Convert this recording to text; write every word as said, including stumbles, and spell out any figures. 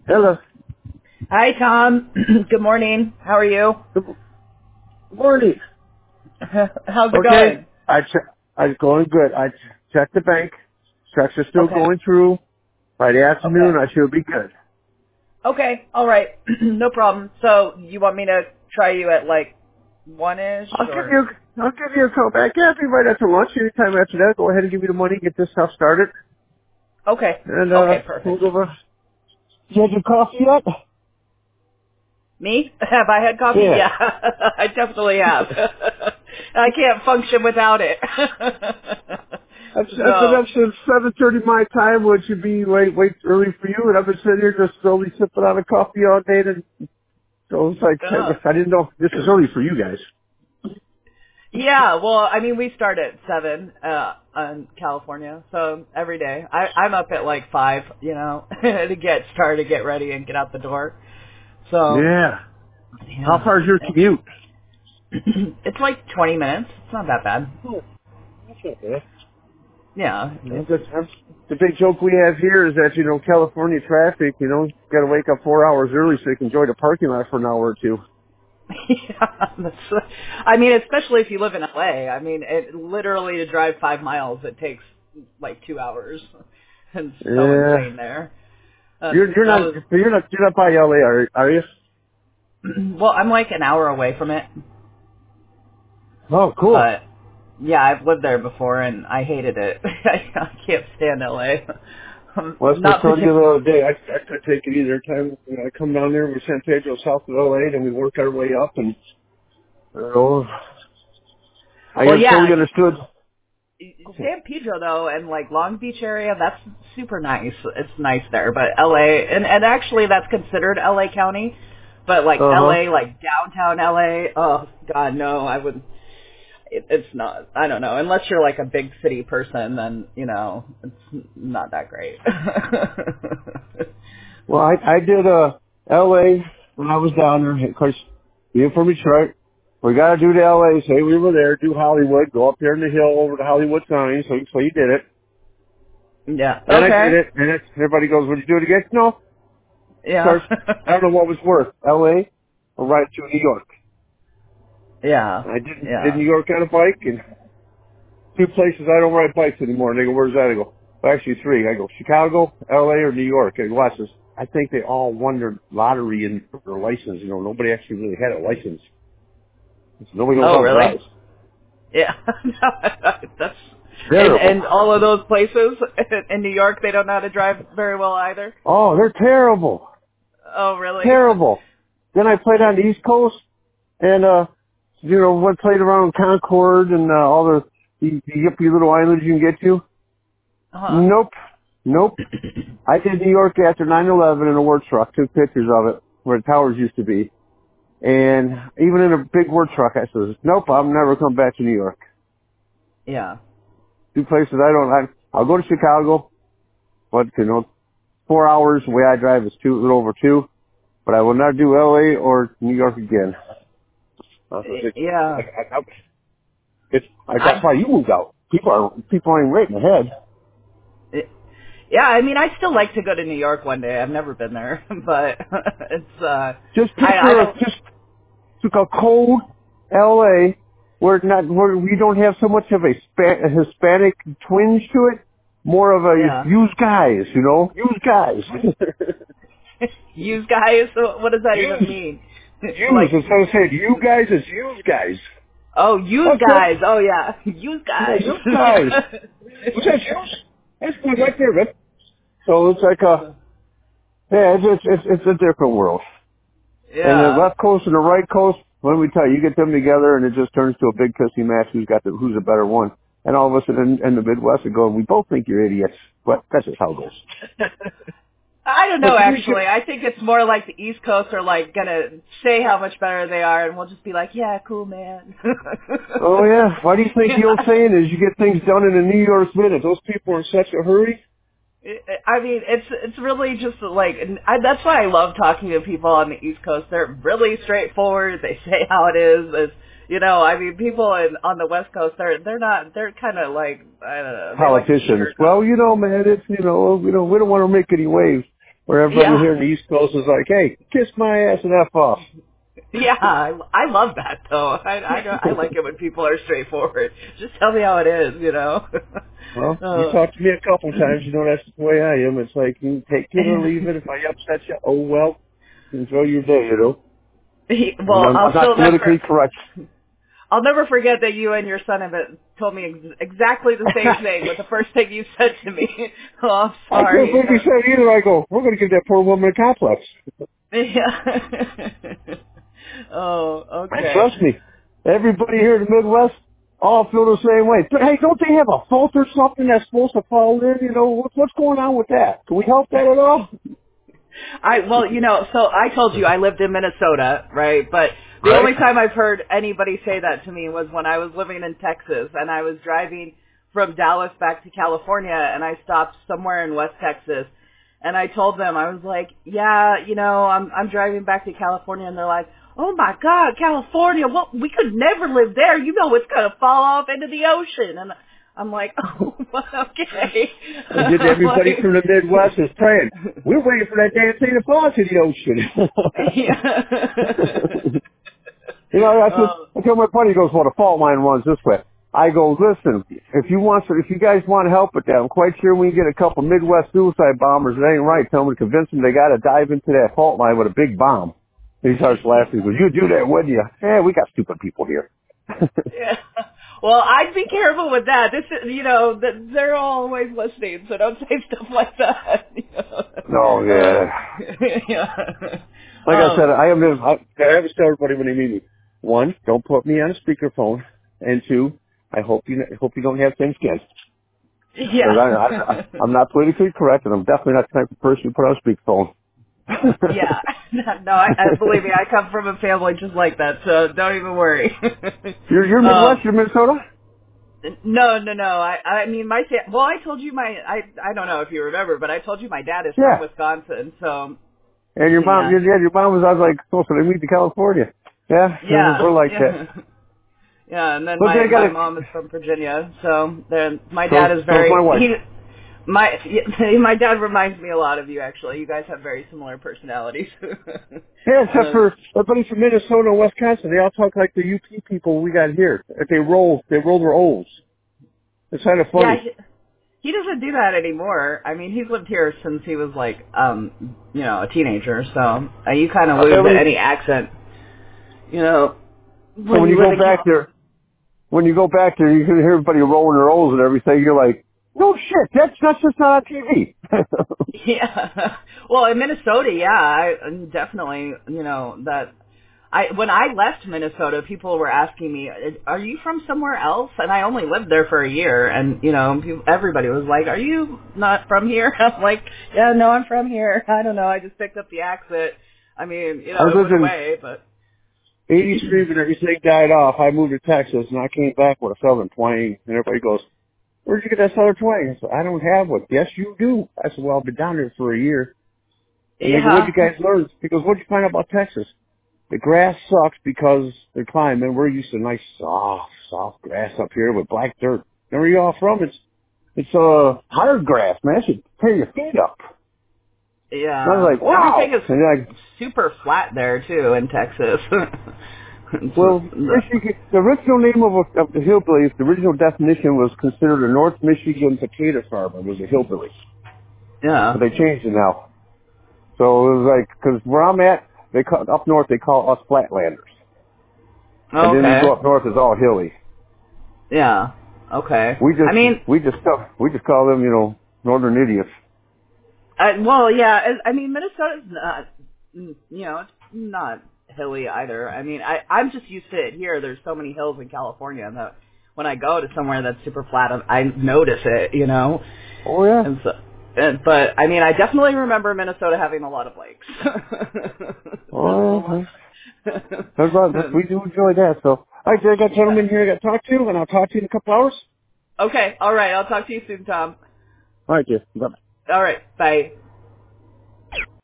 Hello. Hi, Tom. Good morning. How are you? Good morning. How's it Okay. going? I che- I'm going good. I ch- checked the bank. Checks are still Okay. going through. By the Okay. afternoon, I should be good. Okay. All right. No problem. So you want me to try you at like one-ish I'll give or? you. I'll give you a call back. Yeah, I'll be right after lunch. Anytime after that, go ahead and give me the money. Get this stuff started, Okay. and uh, Okay. we'll Perfect. go over. You had your coffee yet? Me? Have I had coffee? Yeah. Yeah, I definitely have. I can't function without it. I've, I've been So, up since seven thirty my time, which would be late, wait early for you, and I've been sitting here just slowly sipping on a coffee all day. And so it's like I uh, guess I didn't know this is early for you guys. yeah, well, I mean, we start at seven uh in California, so every day. I I'm up at like five, you know, to get started, get ready, and get out the door. So Yeah. How yeah, far is your commute? it's like twenty minutes. It's not that bad. Oh, that's not bad. Yeah, You know, it's that's, that's, the big joke we have here is that, you know, California traffic, you know, got to wake up four hours early so you can enjoy the parking lot for an hour or two. yeah. That's, I mean, especially if you live in L A. I mean, it literally to drive five miles, it takes like two hours. It's so Yeah. insane there. That's You're, you're that not, was you're not, you're not by L A, are, are you? well, I'm like an hour away from it. Oh, cool. But yeah, I've lived there before and I hated it. I, I can't stand L A. I'm Well, that's what I not told you the particular. other day. I, I couldn't take it either. Time you know, I come down there, we're San Pedro, south of L A, then we work our way up, and you know, I Well, am yeah, totally understood. San Pedro though, and like Long Beach area, that's super nice. It's nice there, but L A, and and actually that's considered L A County, but like Uh huh. L A, like downtown L A, oh God, no, I would. It, it's not. I don't know. Unless you're like a big city person, then you know it's not that great. Well, I, I did uh, L A when I was down there. Of course, being from Detroit, we got to do the L A. Say we were there, do Hollywood, go up there in the hill over the Hollywood sign. So, so you did it, Yeah. and I did Okay. it. And it's, everybody goes, "Would you do it again?" No. Of Yeah. course, I don't know what was worse, L A or right to New York. yeah. I did did Yeah. New York on a bike, and two places I don't ride bikes anymore. And they go, "Where's that?" I go, well, actually three. I go, Chicago, L A, or New York. I go, watch this. I think they all won their lottery and their license. You know, nobody actually really had a license. Nobody knows Oh, how to drive. really? Yeah. That's and Terrible. and all of those places in New York, they don't know how to drive very well either. Oh, they're terrible. Oh, really? Terrible. Then I played on the East Coast, and, uh, you know, went played around Concord and uh, all the, the, the yippy little islands you can get to. Huh. Nope. Nope. I did New York after nine eleven in a work truck, took pictures of it, where the towers used to be. And even in a big work truck, I says, nope, I'll never come back to New York. Yeah. Two places I don't, I, I'll go to Chicago, but, you know, four hours, the way I drive is two, a little over two, but I will not do L A or New York again. Uh, it's, I, Yeah. I, I, it's, I, that's I why you moved out. People are, people ain't right in the head. yeah, I mean, I still like to go to New York one day. I've never been there, but it's uh Just I I picture, a, don't just took a cold L A where not, where we don't have so much of a, Spa- a Hispanic twinge to it, more of a yeah. use guys, you know, use guys. Use guys, what does that even use, mean? use, Like instead of saying you guys, it's use guys. oh, use That's it. guys. Oh yeah. Use Yeah, guys. use guys. What's that, use? That's good right there, man. So it's like a, yeah, it's, it's, it's, it's a different world. And the yeah. left coast and the right coast, what do we tell you? You get them together and it just turns to a big pissy match who's got the, who's the better one. And all of us in, in the Midwest are going, we both think you're idiots. But that's just how it goes. I don't know But you should, actually. I think it's more like the East Coast are like gonna say how much better they are and we'll just be like, yeah, cool man. oh yeah, why do you think the old Yeah. saying is you get things done in a New York minute? Those people are in such a hurry. I mean, it's it's really just like and I, that's why I love talking to people on the East Coast. They're really straightforward. They say how it is. It's, you know, I mean, people in, on the West Coast, they're they're not. They're kind of like I don't know. They like to Politicians. sugarcoat. Well, you know, man, it's, you know, you know, we don't want to make any waves. where everybody Yeah. here in the East Coast is like, hey, kiss my ass and F off. Yeah, I, I love that though. I, I I like it when people are straightforward. Just tell me how it is, you know. Well, you uh, talked to me a couple times. You know that's the way I am. It's like, you take it or leave it. If I upset you, oh well. Enjoy your day, you know. he, I'm well, not, I'll I'm not still politically never. correct. I'll never forget that you and your son have been- told me ex- exactly the same thing. But the first thing you said to me, oh, I'm I can't sorry. believe you said either. I go, we're going to give that poor woman a complex. Yeah. Oh, And okay. trust me, everybody here in the Midwest all feel the same way. But hey, don't they have a fault or something that's supposed to fall in? You know, what, what's going on with that? Can we help that at all? I well, you know, so I told you I lived in Minnesota, right? But the Right? only time I've heard anybody say that to me was when I was living in Texas and I was driving from Dallas back to California and I stopped somewhere in West Texas and I told them I was like, "Yeah, you know, I'm I'm driving back to California." And they're like, "Oh my God, California! Well, we could never live there. You know, it's gonna fall off into the ocean." And I'm like, "Oh, okay." And did I'm everybody like, from the Midwest is praying, we're waiting for that damn thing to fall into the ocean. yeah. You know, that's what, Oh, I tell my buddy, he goes, well, the fault line runs this way. I go, listen, if you want to, if you guys want to help with that, I'm quite sure we can get a couple Midwest suicide bombers. It ain't right. Tell them to convince them they got to dive into that fault line with a big bomb. And he starts laughing. He goes, you do that, wouldn't you? Yeah, we got stupid people here. yeah. Well, I'd be careful with that. This is, you know, that they're always listening, so don't say stuff like that. You know? No, uh, yeah. yeah. Like I said, Um, I am. I, I always tell everybody when they meet me: one, don't put me on a speakerphone, and two, I hope you I hope you don't have thin skin. Because I, I, yeah. I'm not politically correct, and I'm definitely not the type of person to put on a speakerphone. Yeah. No, I, I believe me, I come from a family just like that, so don't even worry. you're you're Midwest, um, you're Minnesota. No, no, no. I, I mean, my fa- well, I told you my, I, I don't know if you remember, but I told you my dad is from Yeah, Wisconsin. So, and your mom, yeah, your, yeah, your mom was. I was like, oh, so they moved to California. Yeah, we're, yeah, we're like that. yeah, yeah. And then But my they got my it. mom is from Virginia. So then my So dad is so is my very wife. he. My my dad reminds me a lot of you. Actually, you guys have very similar personalities. Yeah, except uh, for everybody from Minnesota and Wisconsin, they all talk like the U P people we got here. They roll, they roll their O's. It's kind of yeah, funny. he, he doesn't do that anymore. I mean, he's lived here since he was like, um, you know, a teenager. So uh, you kind of lose Really? any accent, you know, So when when you you live go in back California. there, when you go back there, you can hear everybody rolling their O's and everything. You're like, no shit, that's that's just not on T V. Yeah. Well, in Minnesota, yeah, I definitely, you know, that I when I left Minnesota, people were asking me, "Are you from somewhere else?" And I only lived there for a year, and you know, people, everybody was like, "Are you not from here?" I'm like, "Yeah, no, I'm from here. I don't know. I just picked up the accent. I mean, you I know, it lived went in away, but eighty-three when everything died off. I moved to Texas and I came back with a southern twang. And everybody goes, where'd you get that southern twang? I said, I don't have one. Yes, you do. I said, well, I've been down there for a year. And they go, what'd yeah, you guys learn? He goes, what'd you find out about Texas? The grass sucks because they're climbing. We're used to nice, soft, soft grass up here with black dirt. And where you all from? It's, it's, uh, hard grass, man. It should tear your feet up. And I was yeah. like, Everything wow. is And like, super flat there too in Texas. It's, well, uh, Michigan, the original name of, a, of the hillbillies, the original definition was considered a North Michigan potato farmer was a hillbilly. yeah. But they changed it now. So it was like, cause where I'm at, they call, up north they call us flatlanders. And then you Okay. go up north, it's all hilly. Yeah. Okay. We I just, mean, we just, call- we just call them, you know, northern idiots. uh, well, yeah. I I mean, Minnesota's not, mm, you know, it's not hilly either. I mean, I I'm just used to it here. There's so many hills in California that when I go to somewhere that's super flat, I I notice it. You know, Oh yeah. and so. And, but I mean, I definitely remember Minnesota having a lot of lakes. There's a Oh lot. yeah. That's right. That's, we do enjoy that. So, alright, I got Yeah. gentlemen here I got to talk to, and I'll talk to you in a couple hours. Okay. All right. I'll talk to you soon, Tom. Alright, dear. Bye. All right. Bye.